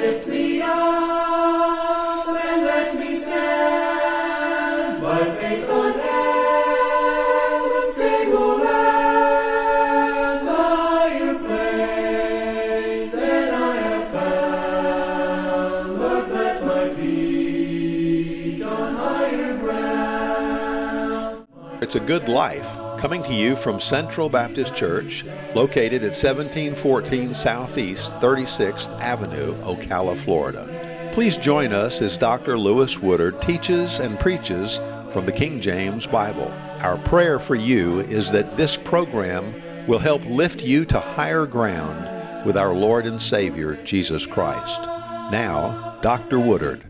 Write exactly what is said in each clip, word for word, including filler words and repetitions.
lift me up and let me stand by faith on heaven's stable land, higher place than I have found. Lord, plant my feet on higher ground. It's a Good Life, coming to you from Central Baptist Church, located at seventeen fourteen Southeast thirty-sixth Avenue, Ocala, Florida. Please join us as Doctor Lewis Woodard teaches and preaches from the King James Bible. Our prayer for you is that this program will help lift you to higher ground with our Lord and Savior, Jesus Christ. Now, Doctor Woodard.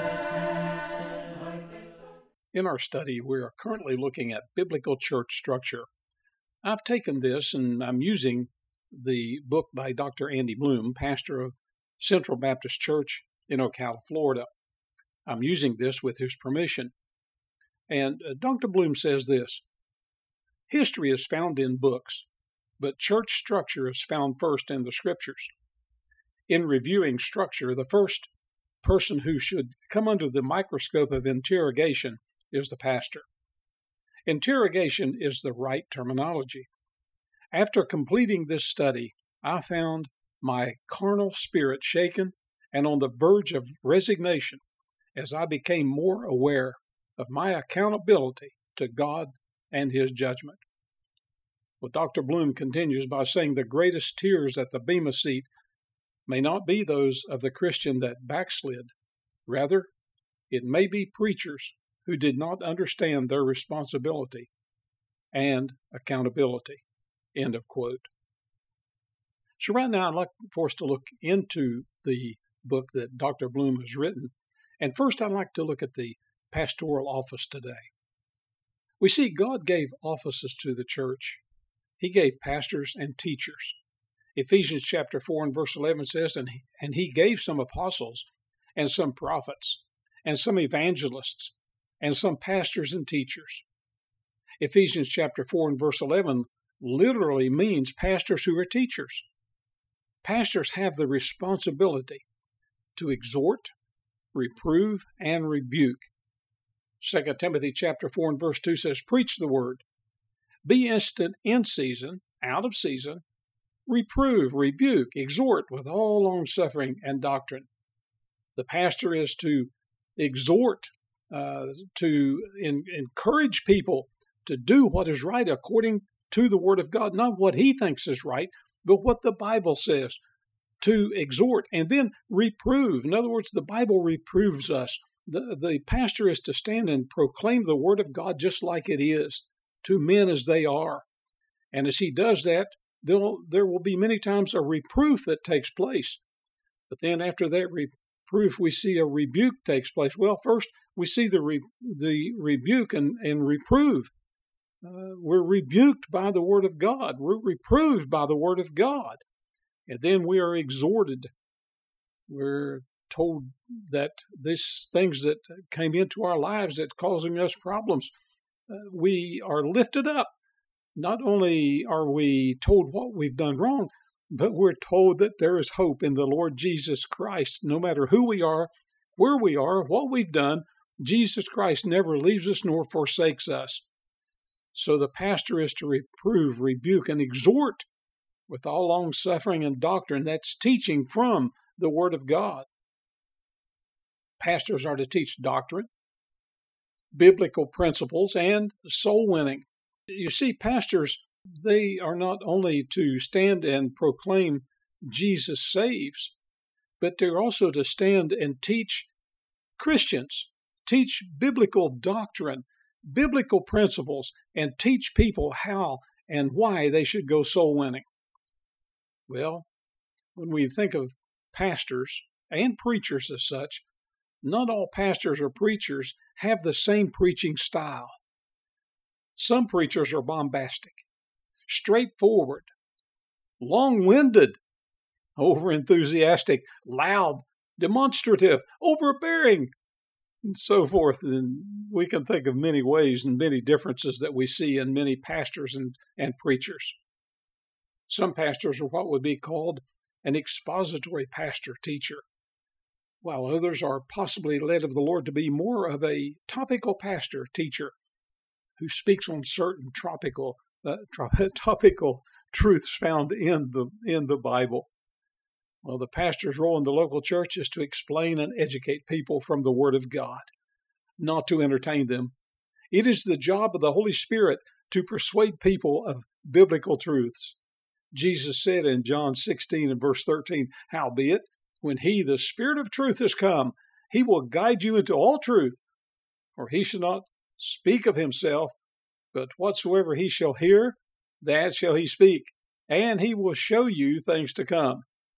In our study, we are currently looking at biblical church structure. I've taken this and I'm using the book by Doctor Andy Bloom, pastor of Central Baptist Church in Ocala, Florida. I'm using this with his permission. And uh, Doctor Bloom says this: history is found in books, but church structure is found first in the scriptures. In reviewing structure, the first person who should come under the microscope of interrogation is the pastor. Interrogation is the right terminology. After completing this study, I found my carnal spirit shaken and on the verge of resignation as I became more aware of my accountability to God and His judgment. Well, Doctor Bloom continues by saying the greatest tears at the Bema seat may not be those of the Christian that backslid. Rather, it may be preachers who did not understand their responsibility and accountability. End of quote. So right now I'd like for us to look into the book that Doctor Bloom has written. And first I'd like to look at the pastoral office today. We see God gave offices to the church. He gave pastors and teachers. Ephesians chapter four and verse eleven says, and he, and he gave some apostles and some prophets and some evangelists and some pastors and teachers. Ephesians chapter four and verse eleven literally means pastors who are teachers. Pastors have the responsibility to exhort, reprove, and rebuke. Second Timothy chapter four and verse two says, preach the word. Be instant in season, out of season, reprove, rebuke, exhort with all longsuffering and doctrine. The pastor is to exhort, uh, to in, encourage people to do what is right according to the Word of God, not what he thinks is right, but what the Bible says, to exhort and then reprove. In other words, the Bible reproves us. The, the pastor is to stand and proclaim the Word of God just like it is to men as they are. And as he does that, there will be many times a reproof that takes place. But then after that reproof, we see a rebuke takes place. Well, first we see the re, the rebuke and, and reprove. Uh, we're rebuked by the Word of God. We're reproved by the Word of God. And then we are exhorted. We're told that these things that came into our lives that's causing us problems, uh, we are lifted up. Not only are we told what we've done wrong, but we're told that there is hope in the Lord Jesus Christ. No matter who we are, where we are, what we've done, Jesus Christ never leaves us nor forsakes us. So the pastor is to reprove, rebuke, and exhort with all long suffering and doctrine. That's teaching from the Word of God. Pastors are to teach doctrine, biblical principles, and soul winning. You see, pastors, they are not only to stand and proclaim Jesus saves, but they're also to stand and teach Christians, teach biblical doctrine, biblical principles, and teach people how and why they should go soul winning. Well, when we think of pastors and preachers as such, not all pastors or preachers have the same preaching style. Some preachers are bombastic, straightforward, long-winded, over-enthusiastic, loud, demonstrative, overbearing, and so forth. And we can think of many ways and many differences that we see in many pastors and, and preachers. Some pastors are what would be called an expository pastor teacher. while others are possibly led of the Lord to be more of a topical pastor, teacher, who speaks on certain tropical, uh, trop- topical truths found in the in the Bible. Well, the pastor's role in the local church is to explain and educate people from the Word of God, not to entertain them. It is the job of the Holy Spirit to persuade people of biblical truths. Jesus said in John sixteen and verse thirteen, "Howbeit, when he, the Spirit of truth, is come, he will guide you into all truth. For he shall not speak of himself, but whatsoever he shall hear, that shall he speak, and he will show you things to come."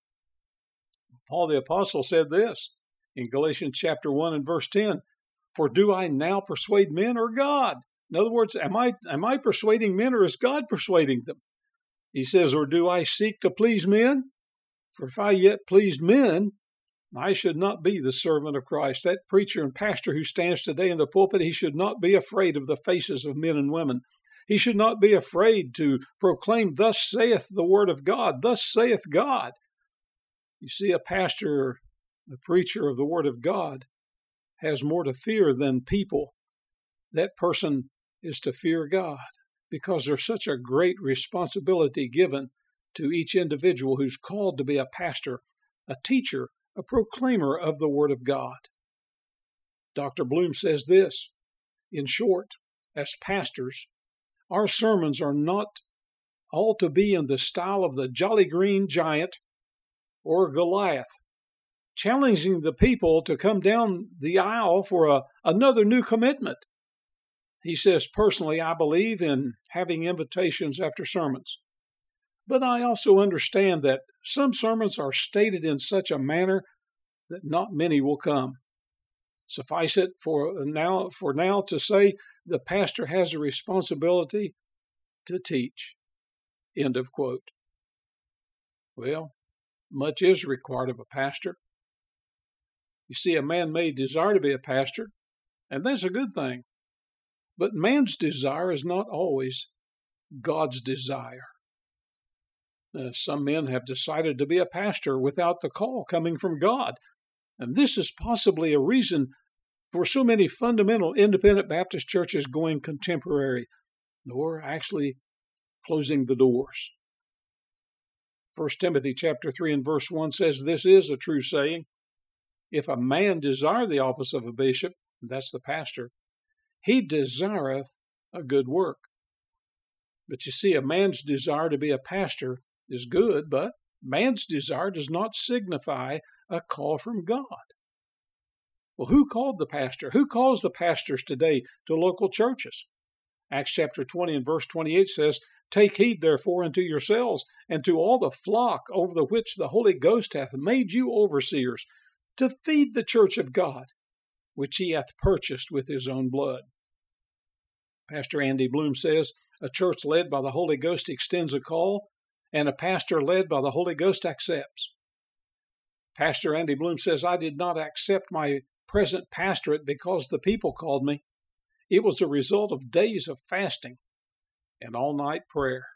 Paul the Apostle said this in Galatians chapter one and verse ten, "For do I now persuade men or God?" In other words, am I, am I persuading men or is God persuading them? He says, "Or do I seek to please men? For if I yet pleased men, I should not be the servant of Christ." That preacher and pastor who stands today in the pulpit, he should not be afraid of the faces of men and women. He should not be afraid to proclaim, "Thus saith the word of God, thus saith God." You see, a pastor, a preacher of the word of God, has more to fear than people. That person is to fear God, because there's such a great responsibility given to each individual who's called to be a pastor, a teacher, a proclaimer of the Word of God. Doctor Bloom says this, in short, as pastors, our sermons are not all to be in the style of the Jolly Green Giant or Goliath, challenging the people to come down the aisle for a, another new commitment. He says, personally, I believe in having invitations after sermons. But I also understand that some sermons are stated in such a manner that not many will come. Suffice it for now, for now to say the pastor has a responsibility to teach. End of quote. Well, much is required of a pastor. You see, a man may desire to be a pastor, and that's a good thing. But man's desire is not always God's desire. Uh, some men have decided to be a pastor without the call coming from God. And this is possibly a reason for so many fundamental independent Baptist churches going contemporary, or actually closing the doors. First Timothy chapter three and verse one says, "This is a true saying. If a man desire the office of a bishop," that's the pastor, "he desireth a good work." But you see, a man's desire to be a pastor is good, but man's desire does not signify a call from God. Well, who called the pastor? Who calls the pastors today to local churches? Acts chapter twenty and verse twenty-eight says, "Take heed therefore unto yourselves and to all the flock over the which the Holy Ghost hath made you overseers, to feed the church of God, which he hath purchased with his own blood." Pastor Andy Bloom says, "A church led by the Holy Ghost extends a call, and a pastor led by the Holy Ghost accepts." Pastor Andy Bloom says, "I did not accept my present pastorate because the people called me. It was a result of days of fasting and all-night prayer."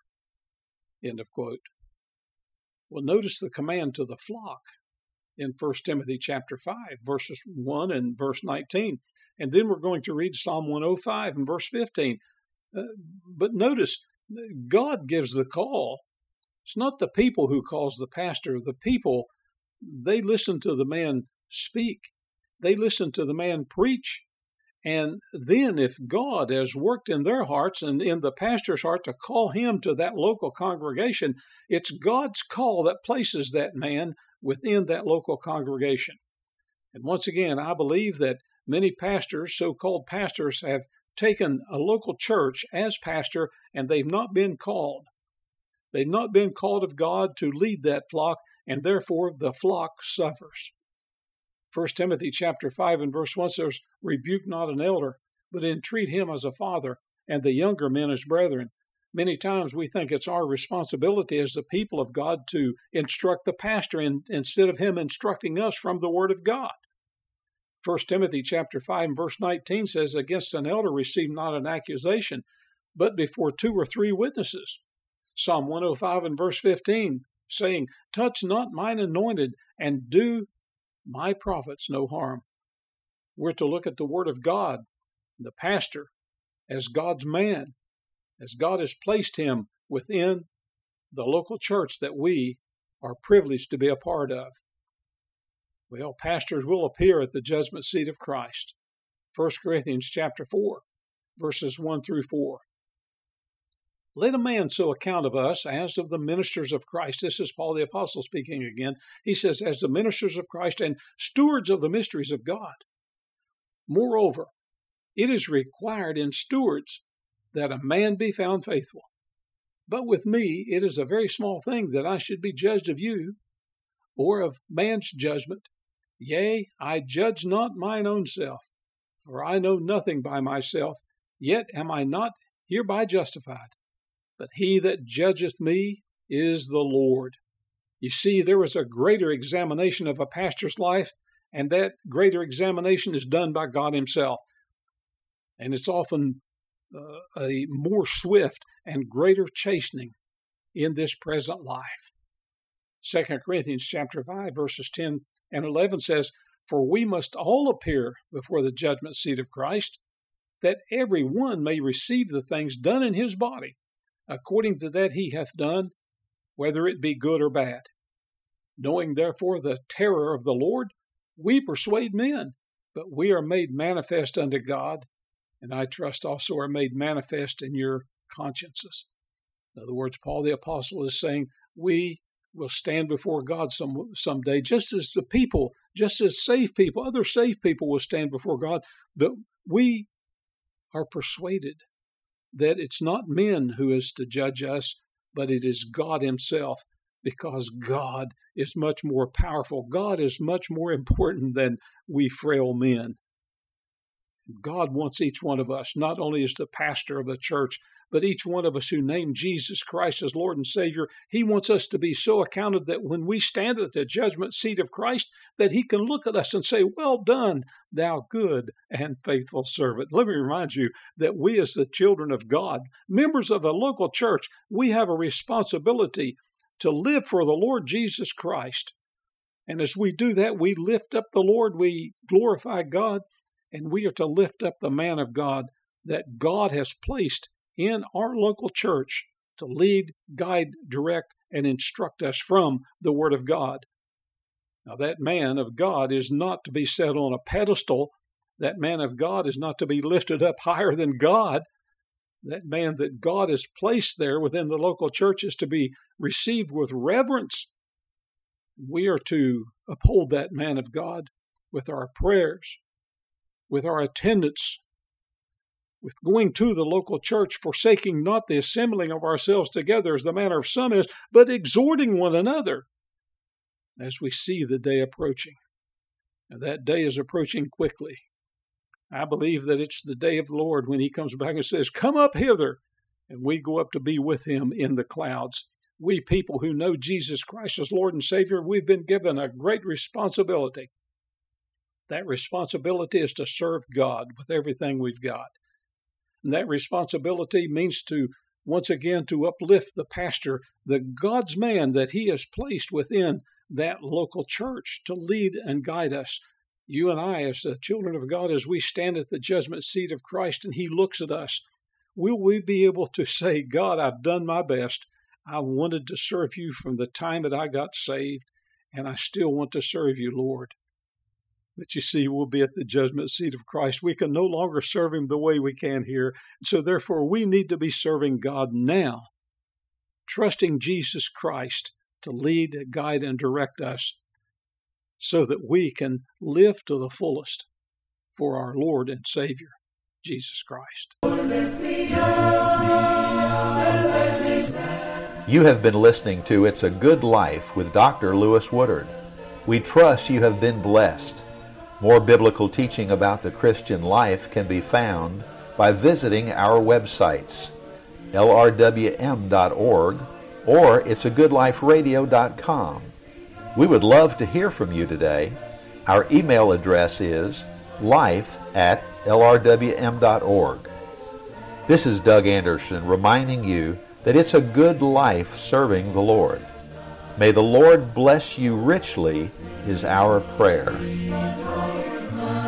End of quote. Well, notice the command to the flock in First Timothy chapter five, verses one and verse nineteen. And then we're going to read Psalm one oh five and verse fifteen. Uh, but notice, God gives the call. It's not the people who calls the pastor. The people, they listen to the man speak. They listen to the man preach. And then if God has worked in their hearts and in the pastor's heart to call him to that local congregation, it's God's call that places that man within that local congregation. And once again, I believe that many pastors, so-called pastors, have taken a local church as pastor, and they've not been called. They've not been called of God to lead that flock, and therefore the flock suffers. First Timothy chapter five and verse one says, "Rebuke not an elder, but entreat him as a father, and the younger men as brethren." Many times we think it's our responsibility as the people of God to instruct the pastor in, instead of him instructing us from the Word of God. First Timothy chapter five and verse nineteen says, "Against an elder receive not an accusation, but before two or three witnesses." Psalm one oh five and verse fifteen, saying, "Touch not mine anointed, and do my prophets no harm. We're to look at the Word of God, the pastor, as God's man, as God has placed him within the local church that we are privileged to be a part of. Well, pastors will appear at the judgment seat of Christ. First Corinthians chapter four, verses one through four. Let a man so account of us as of the ministers of Christ. This is Paul the Apostle speaking again. He says, as the ministers of Christ and stewards of the mysteries of God. Moreover, it is required in stewards that a man be found faithful. But with me it is a very small thing that I should be judged of you, or of man's judgment. Yea, I judge not mine own self, for I know nothing by myself, yet am I not hereby justified. But he that judgeth me is the Lord. You see, there is a greater examination of a pastor's life, and that greater examination is done by God himself. And it's often uh, a more swift and greater chastening in this present life. Second Corinthians chapter five, verses ten and eleven says, for we must all appear before the judgment seat of Christ, that every one may receive the things done in his body, according to that he hath done, whether it be good or bad. Knowing therefore the terror of the Lord, we persuade men, but we are made manifest unto God, and I trust also are made manifest in your consciences. In other words, Paul the Apostle is saying, we will stand before God some someday, just as the people, just as saved people, other saved people will stand before God, but we are persuaded that it's not men who is to judge us, but it is God himself, because God is much more powerful. God is much more important than we frail men. God wants each one of us, not only as the pastor of the church, but each one of us who named Jesus Christ as Lord and Savior. He wants us to be so accounted that when we stand at the judgment seat of Christ, that he can look at us and say, well done, thou good and faithful servant. Let me remind you that we as the children of God, members of a local church, we have a responsibility to live for the Lord Jesus Christ. And as we do that, we lift up the Lord, we glorify God, and we are to lift up the man of God that God has placed in our local church to lead, guide, direct, and instruct us from the Word of God. Now, that man of God is not to be set on a pedestal. That man of God is not to be lifted up higher than God. That man that God has placed there within the local church is to be received with reverence. We are to uphold that man of God with our prayers, with our attendance, with going to the local church, forsaking not the assembling of ourselves together as the manner of some is, but exhorting one another as we see the day approaching. Now, that day is approaching quickly. I believe that it's the day of the Lord when he comes back and says, come up hither, and we go up to be with him in the clouds. We people who know Jesus Christ as Lord and Savior, we've been given a great responsibility. That responsibility is to serve God with everything we've got. And that responsibility means to, once again, to uplift the pastor, the God's man that he has placed within that local church to lead and guide us. You and I, as the children of God, as we stand at the judgment seat of Christ and he looks at us, will we be able to say, God, I've done my best. I wanted to serve you from the time that I got saved, and I still want to serve you, Lord. But you see, we'll be at the judgment seat of Christ. We can no longer serve him the way we can here. So therefore, we need to be serving God now, trusting Jesus Christ to lead, guide, and direct us so that we can live to the fullest for our Lord and Savior, Jesus Christ. You have been listening to It's a Good Life with Doctor Lewis Woodard. We trust you have been blessed. More biblical teaching about the Christian life can be found by visiting our websites, L R W M dot org or it's a good life radio dot com. We would love to hear from you today. Our email address is life at L R W M dot org. This is Doug Anderson reminding you that it's a good life serving the Lord. May the Lord bless you richly is our prayer.